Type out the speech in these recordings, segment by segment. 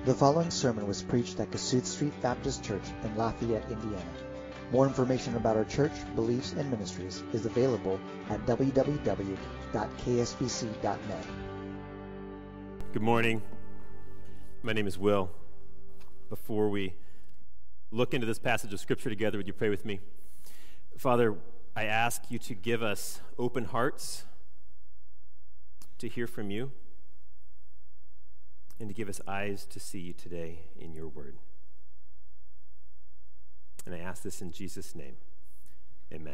The following sermon was preached at Kasuth Street Baptist Church in Lafayette, Indiana. More information about our church, beliefs, and ministries is available at www.ksbc.net. Good morning. My name is Will. Before we look into this passage of Scripture together, would you pray with me? Father, I ask you to give us open hearts to hear from you and to give us eyes to see you today in your word. And I ask this in Jesus' name. Amen.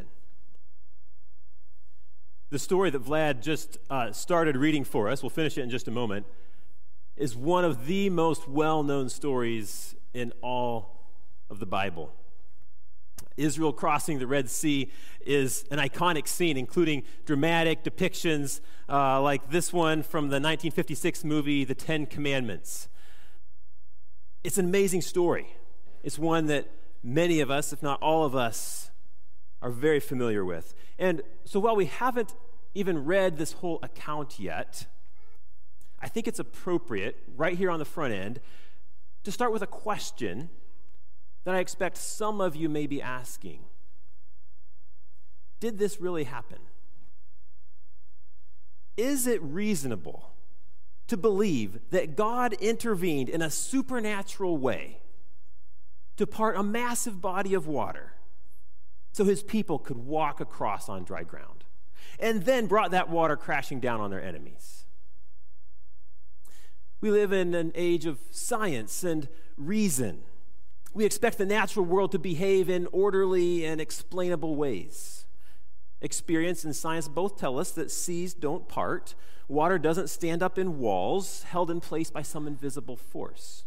The story that Vlad just started reading for us, we'll finish it in just a moment, is one of the most well-known stories in all of the Bible. Israel crossing the Red Sea is an iconic scene, including dramatic depictions like this one from the 1956 movie, The Ten Commandments. It's an amazing story. It's one that many of us, if not all of us, are very familiar with. And so while we haven't even read this whole account yet, I think it's appropriate, right here on the front end, to start with a question that I expect some of you may be asking. Did this really happen? Is it reasonable to believe that God intervened in a supernatural way to part a massive body of water so his people could walk across on dry ground, and then brought that water crashing down on their enemies? We live in an age of science and reason. We expect the natural world to behave in orderly and explainable ways. Experience and science both tell us that seas don't part, water doesn't stand up in walls held in place by some invisible force.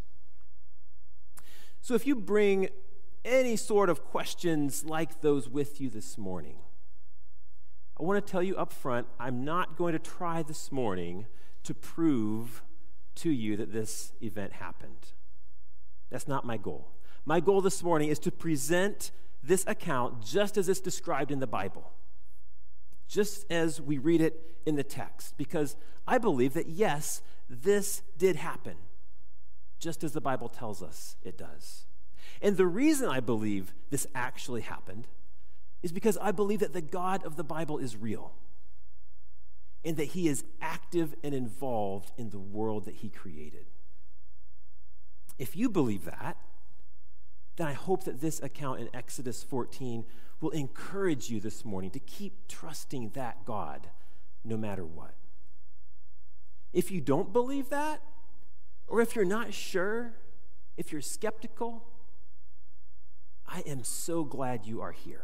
So if you bring any sort of questions like those with you this morning, I want to tell you up front, I'm not going to try this morning to prove to you that this event happened. That's not my goal. My goal this morning is to present this account just as it's described in the Bible, just as we read it in the text, because I believe that, yes, this did happen, just as the Bible tells us it does. And the reason I believe this actually happened is because I believe that the God of the Bible is real and that he is active and involved in the world that he created. If you believe that, then I hope that this account in Exodus 14 will encourage you this morning to keep trusting that God no matter what. If you don't believe that, or if you're not sure, if you're skeptical, I am so glad you are here.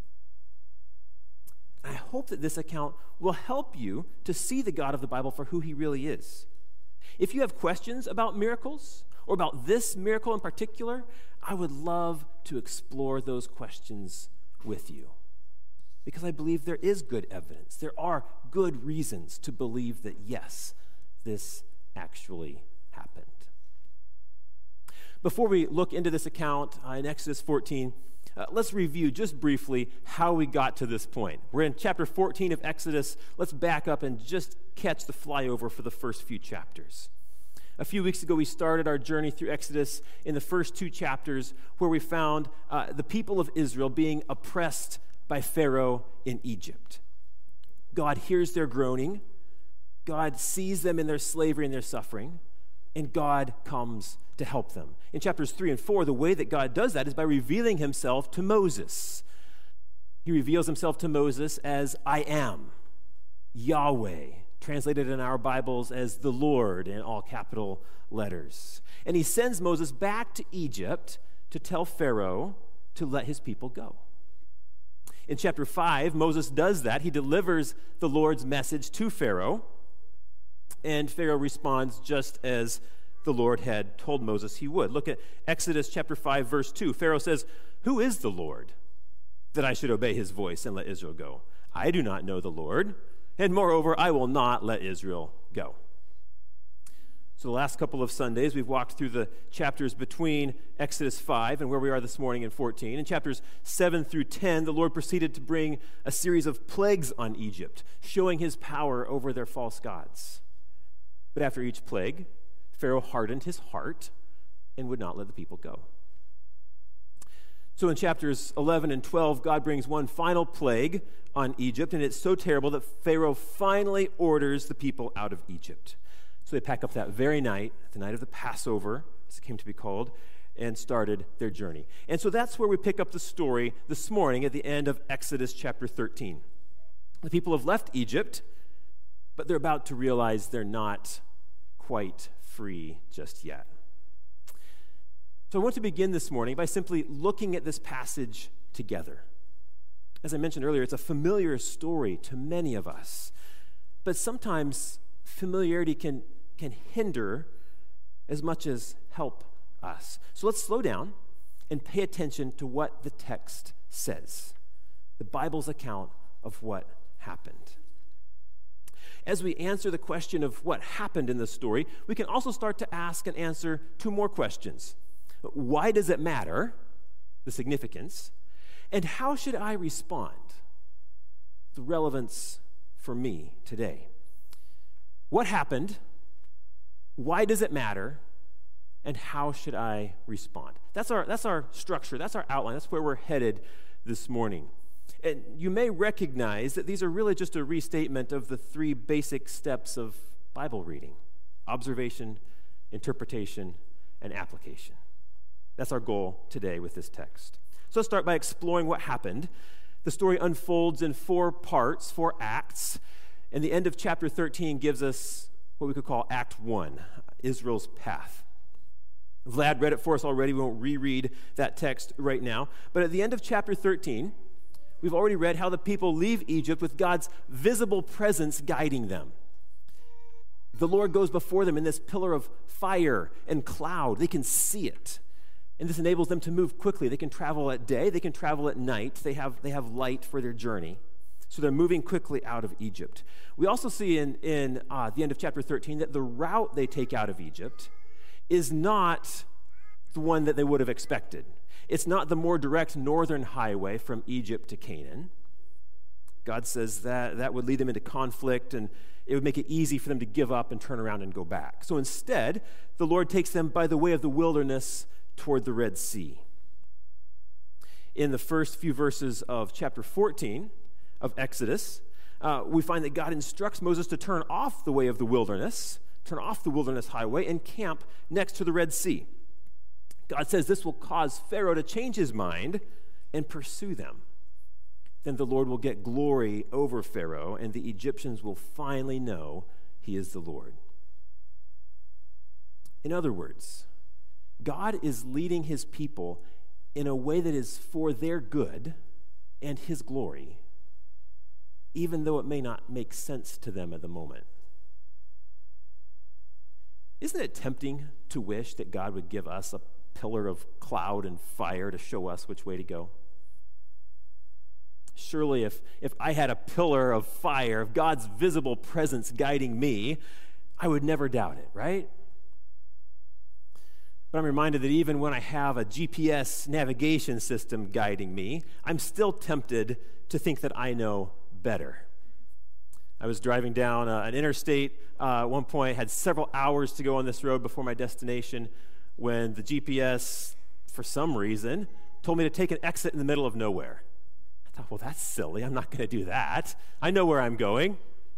I hope that this account will help you to see the God of the Bible for who he really is. If you have questions about miracles, or about this miracle in particular, I would love to explore those questions with you, because I believe there is good evidence. There are good reasons to believe that, yes, this actually happened. Before we look into this account in Exodus 14, let's review just briefly how we got to this point. We're in chapter 14 of Exodus. Let's back up and just catch the flyover for the first few chapters. A few weeks ago, we started our journey through Exodus in the first two chapters, where we found the people of Israel being oppressed by Pharaoh in Egypt. God hears their groaning, God sees them in their slavery and their suffering, and God comes to help them. In chapters 3 and 4, the way that God does that is by revealing himself to Moses. He reveals himself to Moses as I am, Yahweh, translated in our Bibles as the Lord in all capital letters. And he sends Moses back to Egypt to tell Pharaoh to let his people go. In chapter 5, Moses does that. He delivers the Lord's message to Pharaoh, and Pharaoh responds just as the Lord had told Moses he would. Look at Exodus chapter 5, verse 2. Pharaoh says, "Who is the Lord, that I should obey his voice and let Israel go? I do not know the Lord, and moreover, I will not let Israel go." So the last couple of Sundays, we've walked through the chapters between Exodus 5 and where we are this morning in 14. In chapters 7 through 10, the Lord proceeded to bring a series of plagues on Egypt, showing his power over their false gods. But after each plague, Pharaoh hardened his heart and would not let the people go. So in chapters 11 and 12, God brings one final plague on Egypt, and it's so terrible that Pharaoh finally orders the people out of Egypt. So they pack up that very night, the night of the Passover, as it came to be called, and started their journey. And so that's where we pick up the story this morning at the end of Exodus chapter 13. The people have left Egypt, but they're about to realize they're not quite free just yet. So I want to begin this morning by simply looking at this passage together. As I mentioned earlier, it's a familiar story to many of us, but sometimes familiarity can hinder as much as help us. So let's slow down and pay attention to what the text says, the Bible's account of what happened. As we answer the question of what happened in the story, we can also start to ask and answer two more questions. Why does it matter, the significance, and how should I respond, the relevance for me today? What happened? Why does it matter? And how should I respond? That's our structure. That's our outline. That's where we're headed this morning. And you may recognize that these are really just a restatement of the three basic steps of Bible reading: observation, interpretation, and application. That's our goal today with this text. So let's start by exploring what happened. The story unfolds in 4 parts, 4 acts, and the end of chapter 13 gives us what we could call Act 1, Israel's path. Vlad read it for us already. We won't reread that text right now. But at the end of chapter 13, we've already read how the people leave Egypt with God's visible presence guiding them. The Lord goes before them in this pillar of fire and cloud. They can see it. And this enables them to move quickly. They can travel at day. They can travel at night. They have light for their journey. So they're moving quickly out of Egypt. We also see in the end of chapter 13 that the route they take out of Egypt is not the one that they would have expected. It's not the more direct northern highway from Egypt to Canaan. God says that would lead them into conflict, and it would make it easy for them to give up and turn around and go back. So instead, the Lord takes them by the way of the wilderness toward the Red Sea. In the first few verses of chapter 14 of Exodus, we find that God instructs Moses to turn off the way of the wilderness, turn off the wilderness highway, and camp next to the Red Sea. God says this will cause Pharaoh to change his mind and pursue them. Then the Lord will get glory over Pharaoh, and the Egyptians will finally know he is the Lord. In other words, God is leading his people in a way that is for their good and his glory, even though it may not make sense to them at the moment. Isn't it tempting to wish that God would give us a pillar of cloud and fire to show us which way to go? Surely if I had a pillar of fire, of God's visible presence guiding me, I would never doubt it, right? But I'm reminded that even when I have a GPS navigation system guiding me, I'm still tempted to think that I know better. I was driving down an interstate at one point, had several hours to go on this road before my destination, when the GPS, for some reason, told me to take an exit in the middle of nowhere. I thought, well, that's silly. I'm not going to do that. I know where I'm going.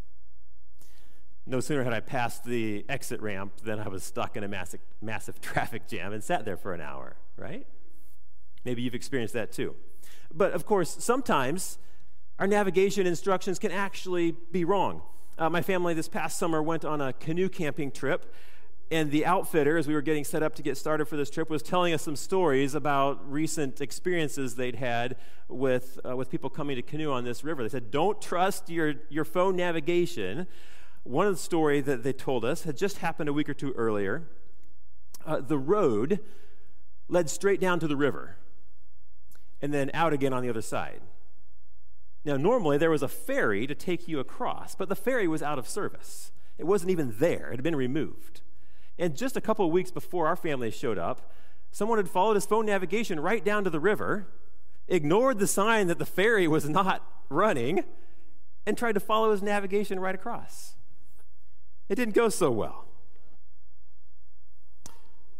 No sooner had I passed the exit ramp than I was stuck in a massive traffic jam and sat there for an hour, right? Maybe you've experienced that too. But of course, sometimes our navigation instructions can actually be wrong. My family this past summer went on a canoe camping trip, and the outfitter, as we were getting set up to get started for this trip, was telling us some stories about recent experiences they'd had with people coming to canoe on this river. They said, don't trust your phone navigation. One of the stories that they told us had just happened a week or two earlier. The road led straight down to the river and then out again on the other side. Now, normally there was a ferry to take you across, but the ferry was out of service. It wasn't even there. It had been removed. And just a couple of weeks before our family showed up, someone had followed his phone navigation right down to the river, ignored the sign that the ferry was not running, and tried to follow his navigation right across. It didn't go so well.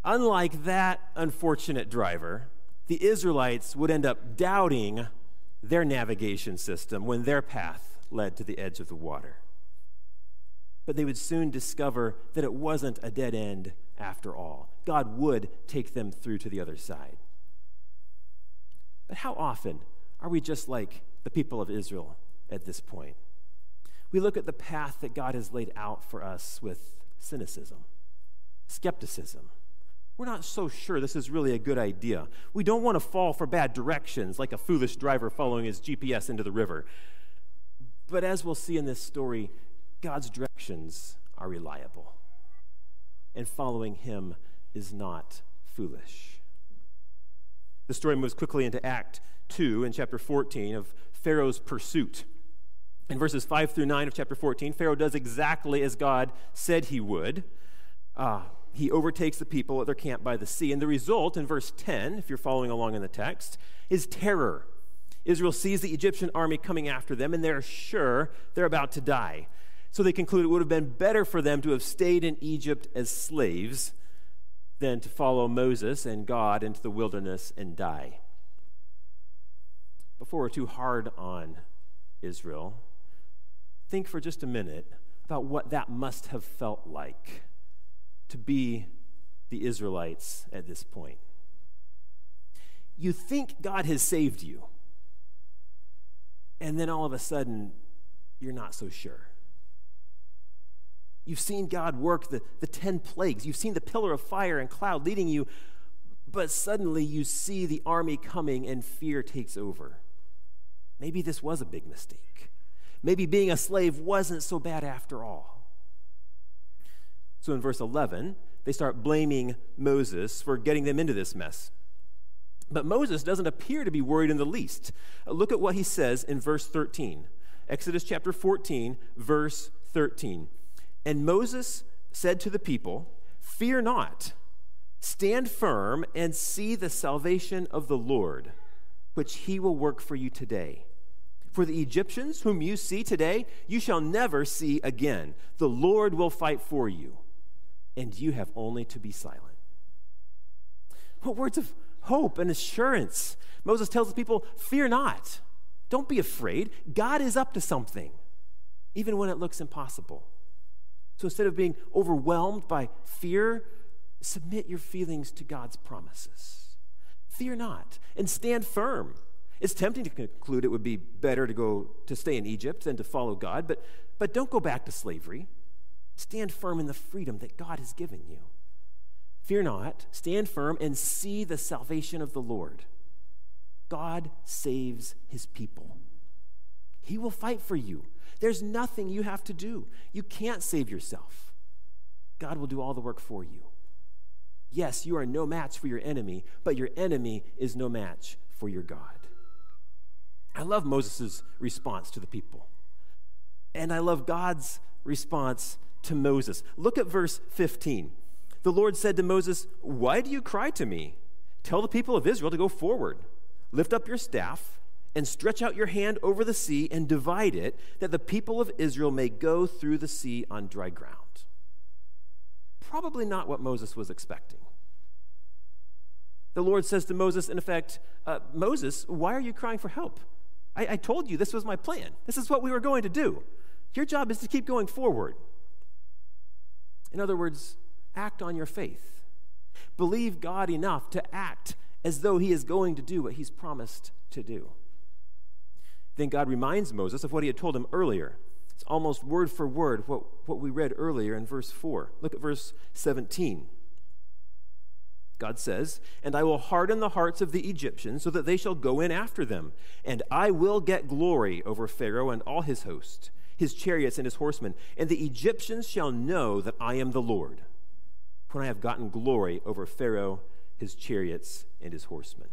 unlike that unfortunate driver, the Israelites would end up doubting their navigation system when their path led to the edge of the water. But they would soon discover that it wasn't a dead end after all. God would take them through to the other side. But how often are we just like the people of Israel at this point? We look at the path that God has laid out for us with cynicism, skepticism. We're not so sure this is really a good idea. We don't want to fall for bad directions like a foolish driver following his GPS into the river. But as we'll see in this story, God's directions are reliable, and following him is not foolish. The story moves quickly into Act 2 in chapter 14 of Pharaoh's pursuit. In verses 5 through 9 of chapter 14, Pharaoh does exactly as God said he would. He overtakes the people at their camp by the sea, and the result in verse 10, if you're following along in the text, is terror. Israel sees the Egyptian army coming after them, and they're sure they're about to die. So they conclude it would have been better for them to have stayed in Egypt as slaves than to follow Moses and God into the wilderness and die. Before we're too hard on Israel, think for just a minute about what that must have felt like to be the Israelites at this point. You think God has saved you, and then all of a sudden, you're not so sure. You've seen God work the 10 plagues. You've seen the pillar of fire and cloud leading you, but suddenly you see the army coming and fear takes over. Maybe this was a big mistake. Maybe being a slave wasn't so bad after all. So in verse 11, they start blaming Moses for getting them into this mess. But Moses doesn't appear to be worried in the least. Look at what he says in verse 13. Exodus chapter 14, verse 13. And Moses said to the people, "Fear not, stand firm and see the salvation of the Lord, which he will work for you today. For the Egyptians whom you see today, you shall never see again. The Lord will fight for you, and you have only to be silent." What words of hope and assurance. Moses tells the people, fear not. Don't be afraid. God is up to something, even when it looks impossible. So instead of being overwhelmed by fear, submit your feelings to God's promises. Fear not, and stand firm. It's tempting to conclude it would be better to stay in Egypt than to follow God, but don't go back to slavery. Stand firm in the freedom that God has given you. Fear not, stand firm, and see the salvation of the Lord. God saves his people. He will fight for you. There's nothing you have to do. You can't save yourself. God will do all the work for you. Yes, you are no match for your enemy, but your enemy is no match for your God. I love Moses' response to the people. And I love God's response to Moses. Look at verse 15. The Lord said to Moses, "Why do you cry to me? Tell the people of Israel to go forward. Lift up your staff and stretch out your hand over the sea and divide it, that the people of Israel may go through the sea on dry ground." Probably not what Moses was expecting. The Lord says to Moses, in effect, Moses, why are you crying for help? I told you this was my plan. This is what we were going to do. Your job is to keep going forward. In other words, act on your faith. Believe God enough to act as though he is going to do what he's promised to do. Then God reminds Moses of what he had told him earlier. It's almost word for word what we read earlier in verse 4. Look at verse 17. God says, "And I will harden the hearts of the Egyptians so that they shall go in after them. And I will get glory over Pharaoh and all his host, his chariots and his horsemen. And the Egyptians shall know that I am the Lord, when I have gotten glory over Pharaoh, his chariots, and his horsemen."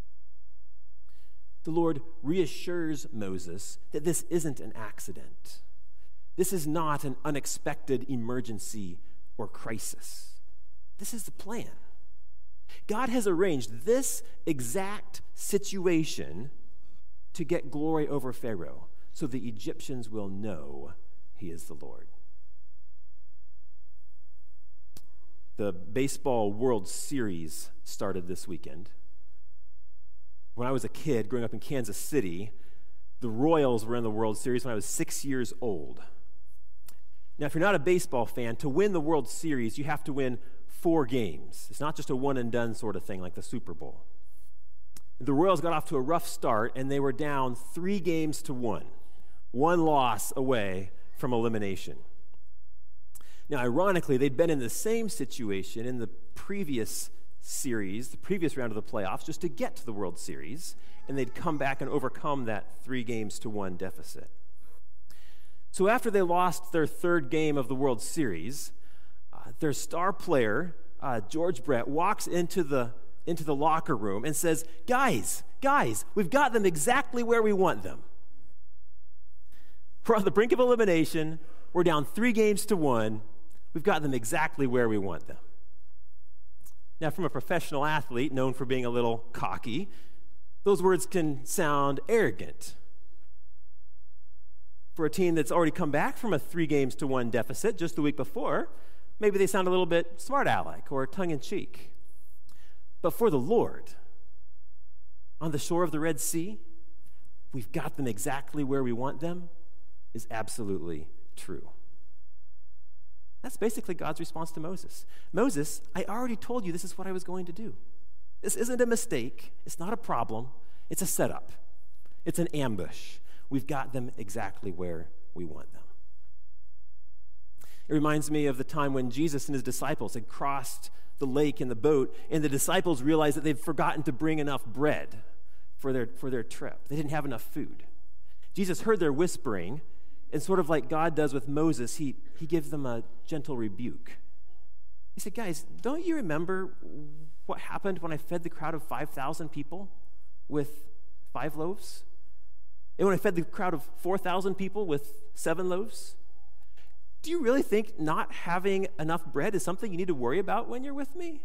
The Lord reassures Moses that this isn't an accident. This is not an unexpected emergency or crisis. This is the plan. God has arranged this exact situation to get glory over Pharaoh, so the Egyptians will know he is the Lord. The Baseball World Series started this weekend. When I was a kid growing up in Kansas City, the Royals were in the World Series when I was 6 years old. Now, if you're not a baseball fan, to win the World Series, you have to win 4 games. It's not just a one-and-done sort of thing like the Super Bowl. The Royals got off to a rough start, and they were down 3-1, one loss away from elimination. Now, ironically, they'd been in the same situation in the previous series, the previous round of the playoffs, just to get to the World Series, and they'd come back and overcome that 3-1 deficit. So after they lost their 3rd game of the World Series, their star player, George Brett, walks into the locker room and says, guys, we've got them exactly where we want them. We're on the brink of elimination. We're down 3-1. We've got them exactly where we want them. Now, from a professional athlete known for being a little cocky, those words can sound arrogant. For a team that's already come back from a 3-1 deficit just the week before, maybe they sound a little bit smart-aleck or tongue-in-cheek. But for the Lord, on the shore of the Red Sea, we've got them exactly where we want them, is absolutely true. That's basically God's response to Moses. Moses, I already told you this is what I was going to do. This isn't a mistake. It's not a problem. It's a setup. It's an ambush. We've got them exactly where we want them. It reminds me of the time when Jesus and his disciples had crossed the lake in the boat, and the disciples realized that they'd forgotten to bring enough bread for their trip. They didn't have enough food. Jesus heard their whispering, and sort of like God does with Moses, he gives them a gentle rebuke. He said, guys, don't you remember what happened when I fed the crowd of 5,000 people with 5 loaves? And when I fed the crowd of 4,000 people with 7 loaves? Do you really think not having enough bread is something you need to worry about when you're with me?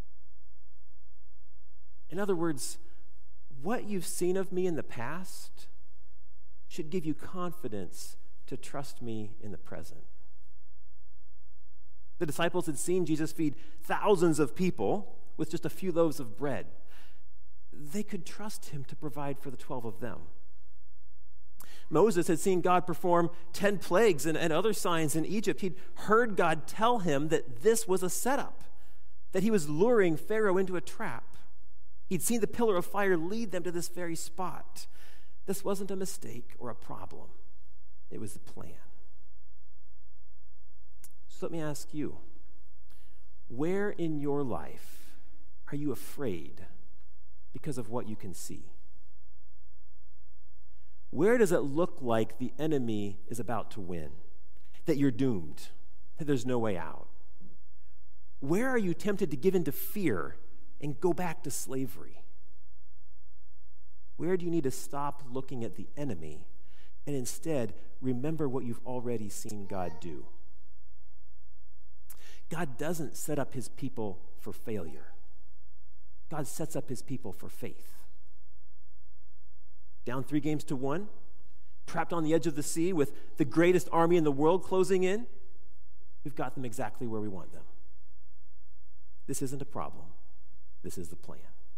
In other words, what you've seen of me in the past should give you confidence to trust me in the present. The disciples had seen Jesus feed thousands of people with just a few loaves of bread. They could trust him to provide for the 12 of them. Moses had seen God perform 10 plagues and other signs in Egypt. He'd heard God tell him that this was a setup, that he was luring Pharaoh into a trap. He'd seen the pillar of fire lead them to this very spot. This wasn't a mistake or a problem. It was the plan. So let me ask you, where in your life are you afraid because of what you can see? Where does it look like the enemy is about to win, that you're doomed, that there's no way out? Where are you tempted to give in to fear and go back to slavery? Where do you need to stop looking at the enemy and instead remember what you've already seen God do? God doesn't set up his people for failure. God sets up his people for faith. Down 3-1, trapped on the edge of the sea with the greatest army in the world closing in, we've got them exactly where we want them. This isn't a problem. This is the plan.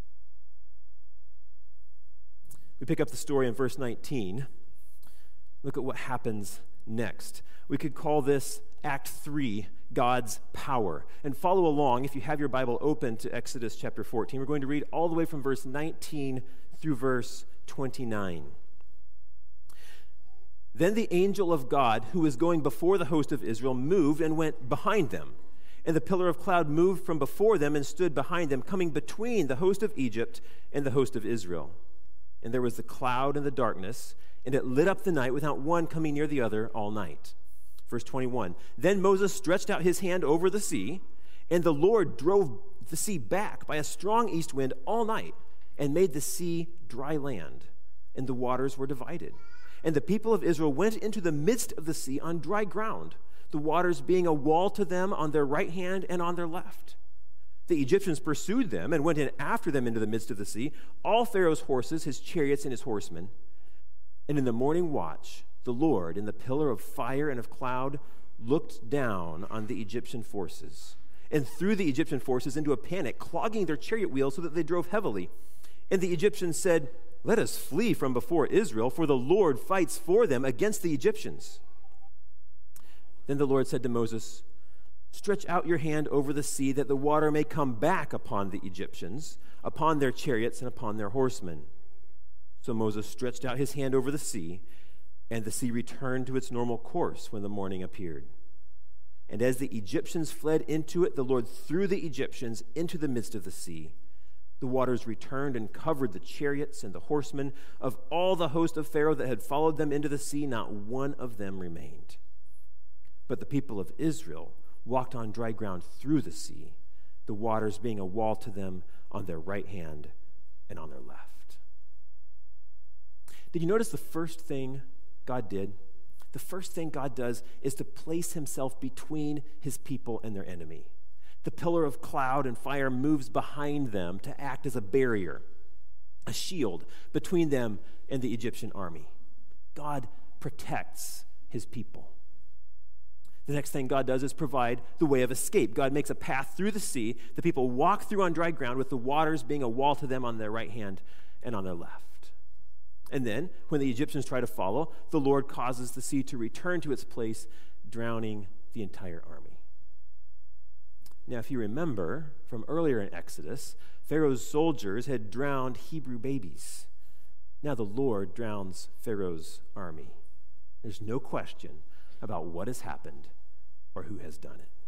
We pick up the story in verse 19. Look at what happens next. We could call this Act 3, God's power. And follow along if you have your Bible open to Exodus chapter 14. We're going to read all the way from verse 19 through verse 29. Then the angel of God, who was going before the host of Israel, moved and went behind them. And the pillar of cloud moved from before them and stood behind them, coming between the host of Egypt and the host of Israel. And there was the cloud and the darkness, and it lit up the night without one coming near the other all night. Verse 21, then Moses stretched out his hand over the sea, and the Lord drove the sea back by a strong east wind all night, and made the sea dry land, and the waters were divided. And the people of Israel went into the midst of the sea on dry ground, the waters being a wall to them on their right hand and on their left. The Egyptians pursued them and went in after them into the midst of the sea, all Pharaoh's horses, his chariots, and his horsemen. And in the morning watch, the Lord, in the pillar of fire and of cloud, looked down on the Egyptian forces. and threw the Egyptian forces into a panic, clogging their chariot wheels so that they drove heavily. And the Egyptians said, "Let us flee from before Israel, for the Lord fights for them against the Egyptians." Then the Lord said to Moses, "Stretch out your hand over the sea, that the water may come back upon the Egyptians, upon their chariots and upon their horsemen." So Moses stretched out his hand over the sea, and the sea returned to its normal course when the morning appeared. And as the Egyptians fled into it, the Lord threw the Egyptians into the midst of the sea. The waters returned and covered the chariots and the horsemen. Of all the host of Pharaoh that had followed them into the sea, not one of them remained. But the people of Israel walked on dry ground through the sea, the waters being a wall to them on their right hand and on their left. Did you notice the first thing God did? The first thing God does is to place himself between his people and their enemy. The pillar of cloud and fire moves behind them to act as a barrier, a shield between them and the Egyptian army. God protects his people. The next thing God does is provide the way of escape. God makes a path through the sea. The people walk through on dry ground, with the waters being a wall to them on their right hand and on their left. And then, when the Egyptians try to follow, the Lord causes the sea to return to its place, drowning the entire army. Now, if you remember from earlier in Exodus, Pharaoh's soldiers had drowned Hebrew babies. Now the Lord drowns Pharaoh's army. There's no question about what has happened or who has done it.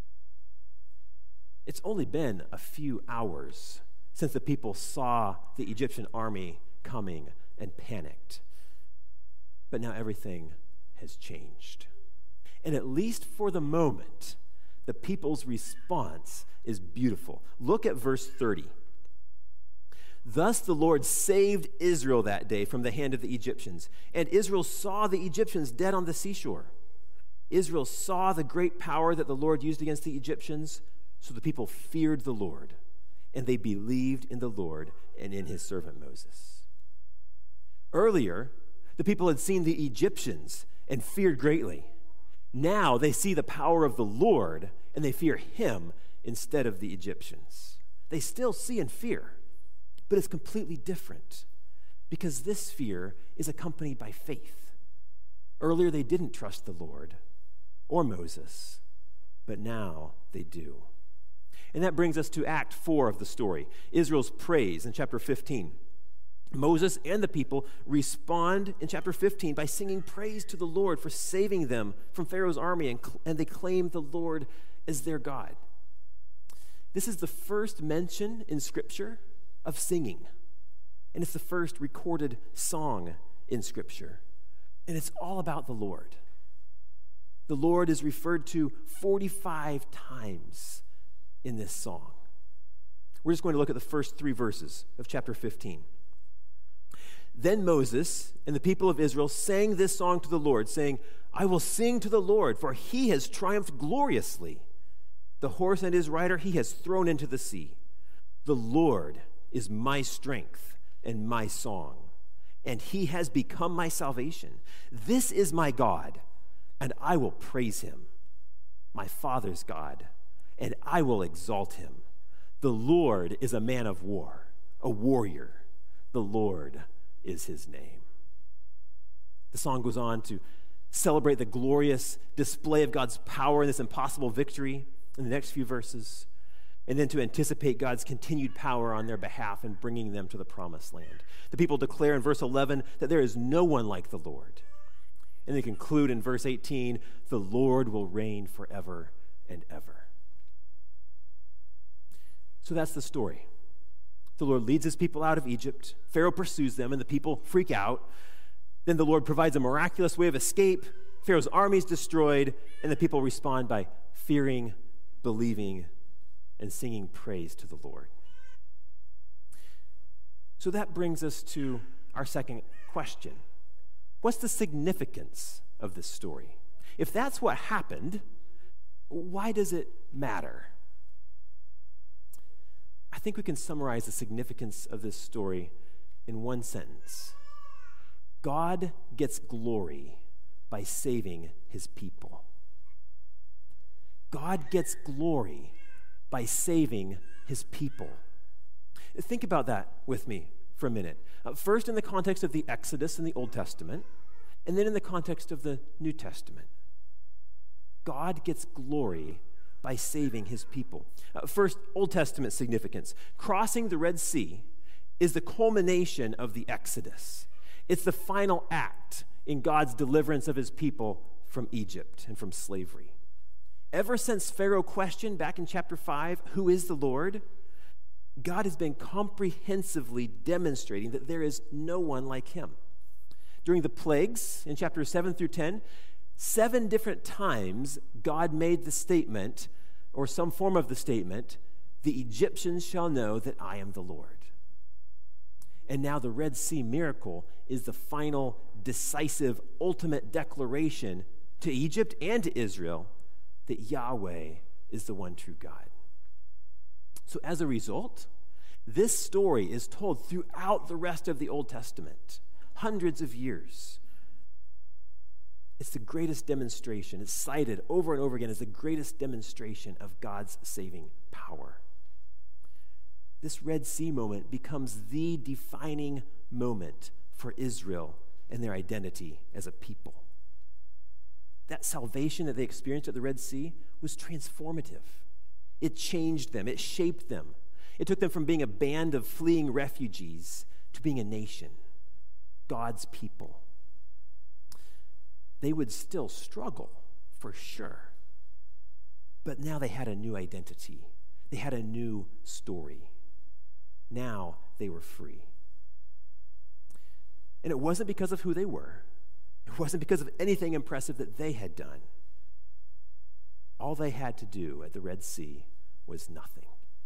It's only been a few hours since the people saw the Egyptian army coming and panicked. But now everything has changed. And at least for the moment, the people's response is beautiful. Look at verse 30. "Thus the Lord saved Israel that day from the hand of the Egyptians, and Israel saw the Egyptians dead on the seashore." Israel saw the great power that the Lord used against the Egyptians, so the people feared the Lord, and they believed in the Lord and in his servant Moses. Earlier, the people had seen the Egyptians and feared greatly. Now they see the power of the Lord, and they fear him instead of the Egyptians. They still see and fear, but it's completely different, because this fear is accompanied by faith. Earlier, they didn't trust the Lord or Moses, but now they do. And that brings us to Act 4 of the story, Israel's praise in chapter 15. Moses and the people respond in chapter 15 by singing praise to the Lord for saving them from Pharaoh's army, and they claim the Lord as their God. This is the first mention in Scripture of singing, and it's the first recorded song in Scripture, and it's all about the Lord. The Lord is referred to 45 times in this song. We're just going to look at the first 3 verses of chapter 15. "Then Moses and the people of Israel sang this song to the Lord, saying, 'I will sing to the Lord, for he has triumphed gloriously. The horse and his rider he has thrown into the sea. The Lord is my strength and my song, and he has become my salvation. This is my God, and I will praise him, my father's God, and I will exalt him. The Lord is a man of war, a warrior. The Lord is his name.'" The song goes on to celebrate the glorious display of God's power in this impossible victory in the next few verses, and then to anticipate God's continued power on their behalf in bringing them to the promised land. The people declare in verse 11 that there is no one like the Lord. And they conclude in verse 18, "The Lord will reign forever and ever." So that's the story. The Lord leads his people out of Egypt. Pharaoh pursues them, and the people freak out. Then the Lord provides a miraculous way of escape. Pharaoh's army is destroyed, and the people respond by fearing, believing, and singing praise to the Lord. So that brings us to our second question. What's the significance of this story? If that's what happened, why does it matter? I think we can summarize the significance of this story in one sentence. God gets glory by saving his people. God gets glory by saving his people. Think about that with me for a minute. First in the context of the Exodus in the Old Testament, and then in the context of the New Testament. God gets glory by saving his people. First, Old Testament significance. Crossing the Red Sea is the culmination of the Exodus. It's the final act in God's deliverance of his people from Egypt and from slavery. Ever since Pharaoh questioned back in chapter 5, who is the Lord? God has been comprehensively demonstrating that there is no one like him. During the plagues in chapters 7 through 10, 7 different times God made the statement, or some form of the statement, the Egyptians shall know that I am the Lord. And now the Red Sea miracle is the final, decisive, ultimate declaration to Egypt and to Israel that Yahweh is the one true God. So as a result, this story is told throughout the rest of the Old Testament, hundreds of years. It's the greatest demonstration. It's cited over and over again as the greatest demonstration of God's saving power. This Red Sea moment becomes the defining moment for Israel and their identity as a people. That salvation that they experienced at the Red Sea was transformative. It changed them. It shaped them. It took them from being a band of fleeing refugees to being a nation, God's people. They would still struggle, for sure. But now they had a new identity. They had a new story. Now they were free. And it wasn't because of who they were. It wasn't because of anything impressive that they had done. All they had to do at the Red Sea was nothing.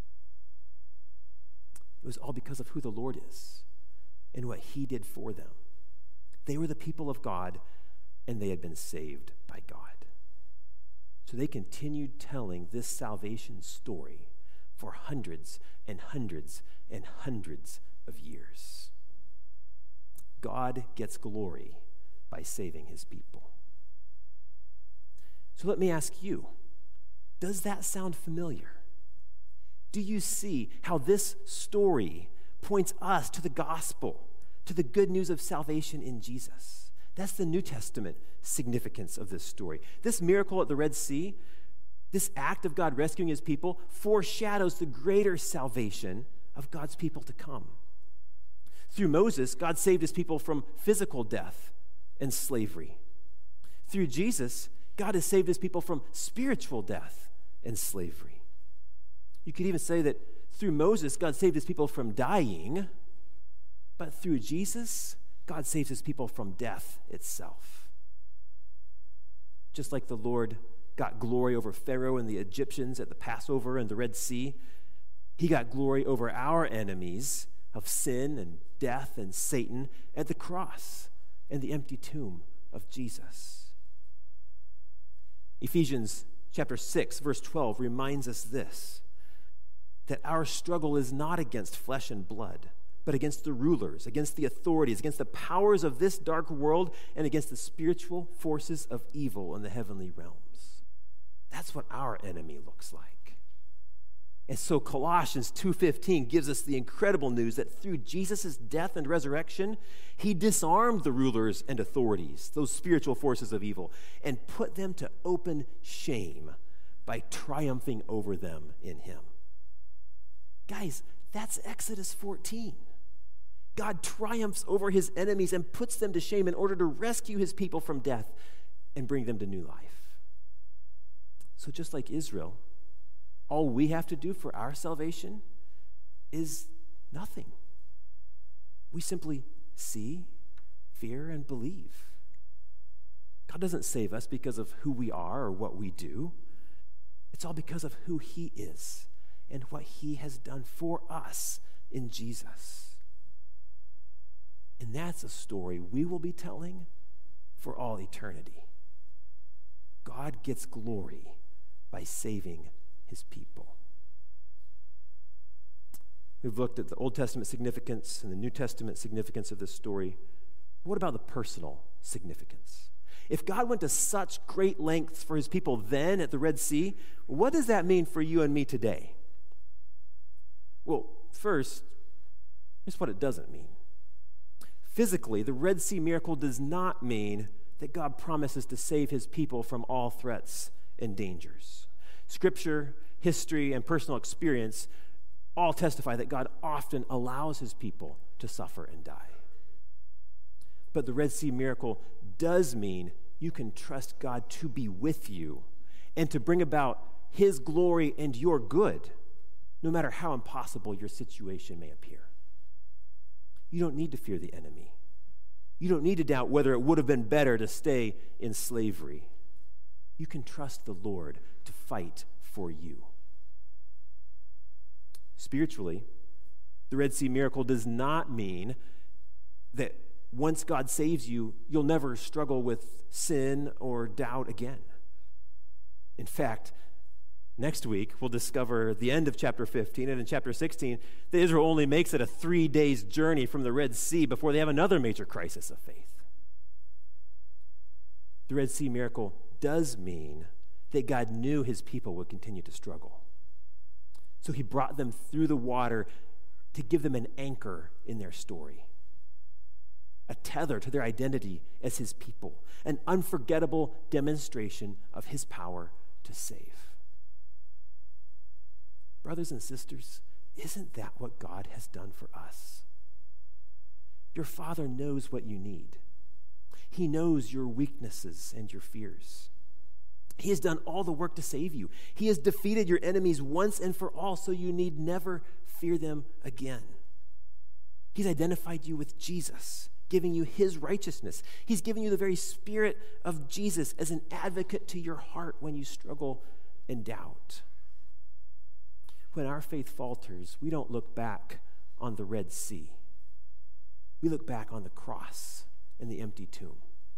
It was all because of who the Lord is and what he did for them. They were the people of God, and they had been saved by God. So they continued telling this salvation story for hundreds and hundreds and hundreds of years. God gets glory by saving his people. So let me ask you, does that sound familiar? Do you see how this story points us to the gospel, to the good news of salvation in Jesus? That's the New Testament significance of this story. This miracle at the Red Sea, this act of God rescuing his people, foreshadows the greater salvation of God's people to come. Through Moses, God saved his people from physical death and slavery. Through Jesus, God has saved his people from spiritual death and slavery. You could even say that through Moses, God saved his people from dying, but through Jesus, God saves his people from death itself. Just like the Lord got glory over Pharaoh and the Egyptians at the Passover and the Red Sea, he got glory over our enemies of sin and death and Satan at the cross and the empty tomb of Jesus. Ephesians chapter 6, verse 12 reminds us this, that our struggle is not against flesh and blood, but against the rulers, against the authorities, against the powers of this dark world, and against the spiritual forces of evil in the heavenly realms. That's what our enemy looks like. And so Colossians 2:15 gives us the incredible news that through Jesus' death and resurrection, he disarmed the rulers and authorities, those spiritual forces of evil, and put them to open shame by triumphing over them in him. Guys, that's Exodus 14. God triumphs over his enemies and puts them to shame in order to rescue his people from death and bring them to new life. So just like Israel, all we have to do for our salvation is nothing. We simply see, fear, and believe. God doesn't save us because of who we are or what we do. It's all because of who he is and what he has done for us in Jesus. And that's a story we will be telling for all eternity. God gets glory by saving his people. We've looked at the Old Testament significance and the New Testament significance of this story. What about the personal significance? If God went to such great lengths for his people then at the Red Sea, what does that mean for you and me today? Well, first, here's what it doesn't mean. Physically, the Red Sea miracle does not mean that God promises to save his people from all threats and dangers. Scripture, history, and personal experience all testify that God often allows his people to suffer and die. But the Red Sea miracle does mean you can trust God to be with you and to bring about his glory and your good, no matter how impossible your situation may appear. You don't need to fear the enemy. You don't need to doubt whether it would have been better to stay in slavery. You can trust the Lord to fight for you. Spiritually, the Red Sea miracle does not mean that once God saves you, you'll never struggle with sin or doubt again. In fact, next week, we'll discover the end of chapter 15, and in chapter 16, that Israel only makes it a 3 days journey from the Red Sea before they have another major crisis of faith. The Red Sea miracle does mean that God knew his people would continue to struggle. So he brought them through the water to give them an anchor in their story, a tether to their identity as his people, an unforgettable demonstration of his power to save. Brothers and sisters, isn't that what God has done for us? Your Father knows what you need. He knows your weaknesses and your fears. He has done all the work to save you. He has defeated your enemies once and for all, so you need never fear them again. He's identified you with Jesus, giving you his righteousness. He's given you the very Spirit of Jesus as an advocate to your heart when you struggle and doubt. When our faith falters, we don't look back on the Red Sea. We look back on the cross and the empty tomb.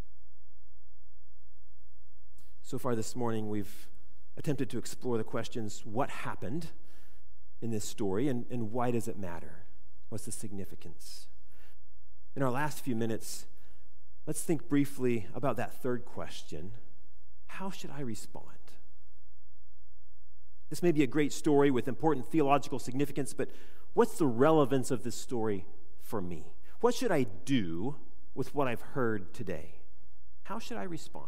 So far this morning, we've attempted to explore the questions, what happened in this story, and why does it matter? What's the significance? In our last few minutes, let's think briefly about that third question. How should I respond? This may be a great story with important theological significance, but what's the relevance of this story for me? What should I do with what I've heard today? How should I respond?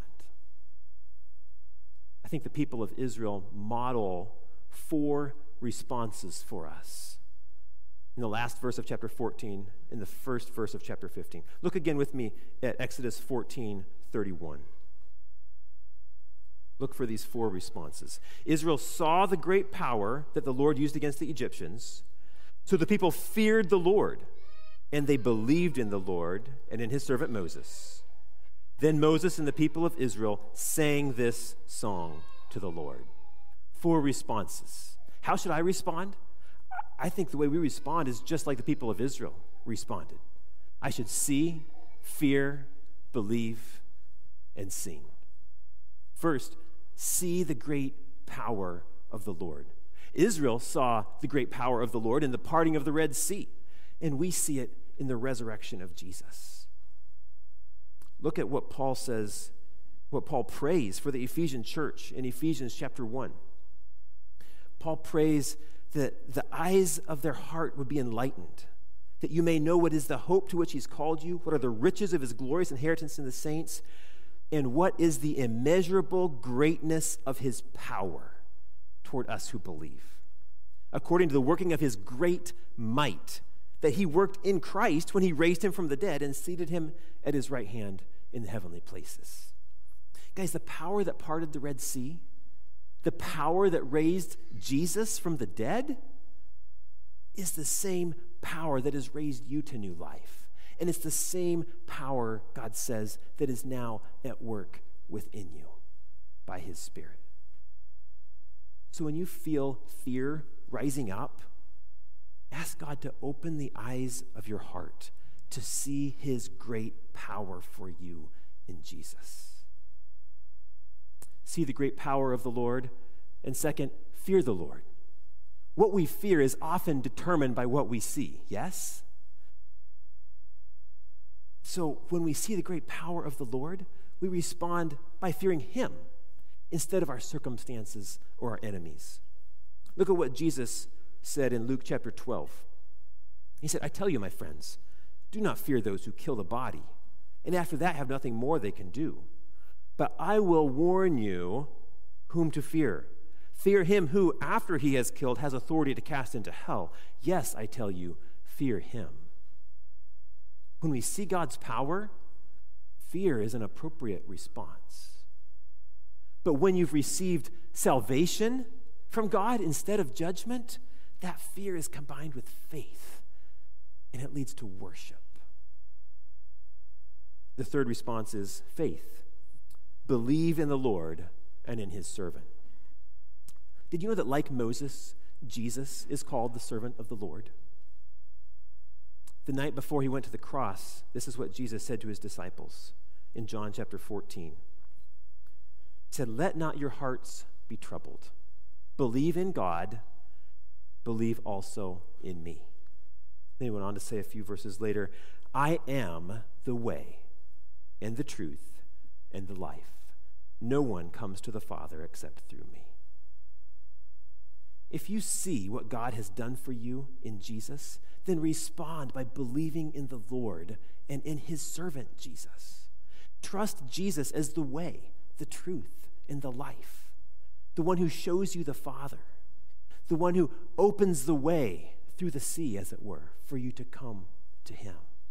I think the people of Israel model 4 responses for us. In the last verse of chapter 14, in the first verse of chapter 15. Look again with me at Exodus 14:31. Look for these 4 responses. Israel saw the great power that the Lord used against the Egyptians, so the people feared the Lord, and they believed in the Lord and in his servant Moses. Then Moses and the people of Israel sang this song to the Lord. 4 responses. How should I respond? I think the way we respond is just like the people of Israel responded. I should see, fear, believe, and sing. First, see the great power of the Lord. Israel saw the great power of the Lord in the parting of the Red Sea, and we see it in the resurrection of Jesus. Look at what Paul says, what Paul prays for the Ephesian church in Ephesians chapter 1. Paul prays that the eyes of their heart would be enlightened, that you may know what is the hope to which he's called you, what are the riches of his glorious inheritance in the saints, and what is the immeasurable greatness of his power toward us who believe, according to the working of his great might, that he worked in Christ when he raised him from the dead and seated him at his right hand in the heavenly places. Guys, the power that parted the Red Sea, the power that raised Jesus from the dead, is the same power that has raised you to new life. And it's the same power, God says, that is now at work within you by his Spirit. So when you feel fear rising up, ask God to open the eyes of your heart to see his great power for you in Jesus. See the great power of the Lord, and second, fear the Lord. What we fear is often determined by what we see, yes? So when we see the great power of the Lord, we respond by fearing him instead of our circumstances or our enemies. Look at what Jesus said in Luke chapter 12. He said, I tell you, my friends, do not fear those who kill the body, and after that have nothing more they can do. But I will warn you whom to fear. Fear him who, after he has killed, has authority to cast into hell. Yes, I tell you, fear him. When we see God's power, fear is an appropriate response. But when you've received salvation from God instead of judgment, that fear is combined with faith, and it leads to worship. The third response is faith. Believe in the Lord and in his servant. Did you know that, like Moses, Jesus is called the servant of the Lord? The night before he went to the cross, this is what Jesus said to his disciples in John chapter 14. He said, let not your hearts be troubled. Believe in God, believe also in me. Then he went on to say a few verses later, I am the way and the truth and the life. No one comes to the Father except through me. If you see what God has done for you in Jesus, then respond by believing in the Lord and in his servant Jesus. Trust Jesus as the way, the truth, and the life, the one who shows you the Father, the one who opens the way through the sea, as it were, for you to come to him.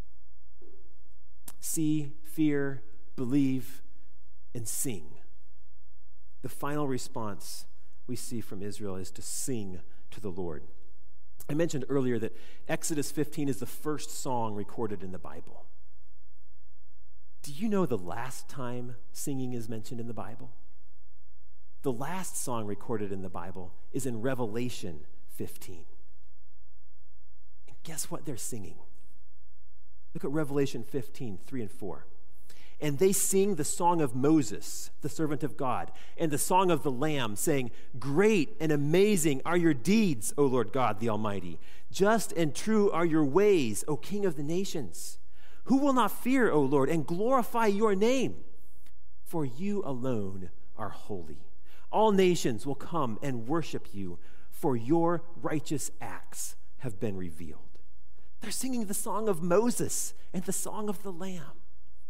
See, fear, believe, and sing. The final response we see from Israel is to sing to the Lord. I mentioned earlier that Exodus 15 is the first song recorded in the Bible. Do you know the last time singing is mentioned in the Bible? The last song recorded in the Bible is in Revelation 15. And guess what they're singing? Look at Revelation 15, 3 and 4. And they sing the song of Moses, the servant of God, and the song of the Lamb, saying, great and amazing are your deeds, O Lord God, the Almighty. Just and true are your ways, O King of the nations. Who will not fear, O Lord, and glorify your name? For you alone are holy. All nations will come and worship you, for your righteous acts have been revealed. They're singing the song of Moses and the song of the Lamb.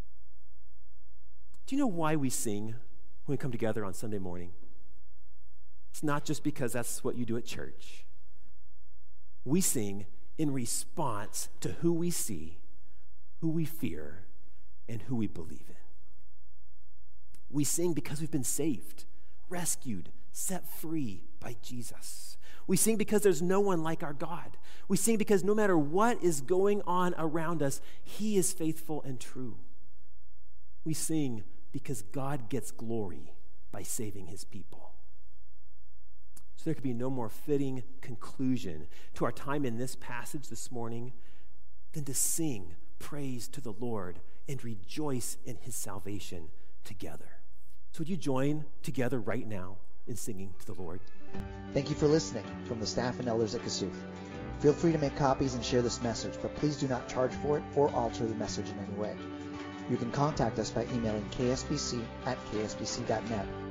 Do you know why we sing when we come together on Sunday morning? It's not just because that's what you do at church. We sing in response to who we see, who we fear, and who we believe in. We sing because we've been saved, rescued, set free by Jesus. We sing because there's no one like our God. We sing because no matter what is going on around us, he is faithful and true. We sing because God gets glory by saving his people. So there could be no more fitting conclusion to our time in this passage this morning than to sing praise to the Lord and rejoice in his salvation together. So would you join together right now in singing to the Lord? Thank you for listening from the staff and elders at Kasuth. Feel free to make copies and share this message, but please do not charge for it or alter the message in any way. You can contact us by emailing ksbc@ksbc.net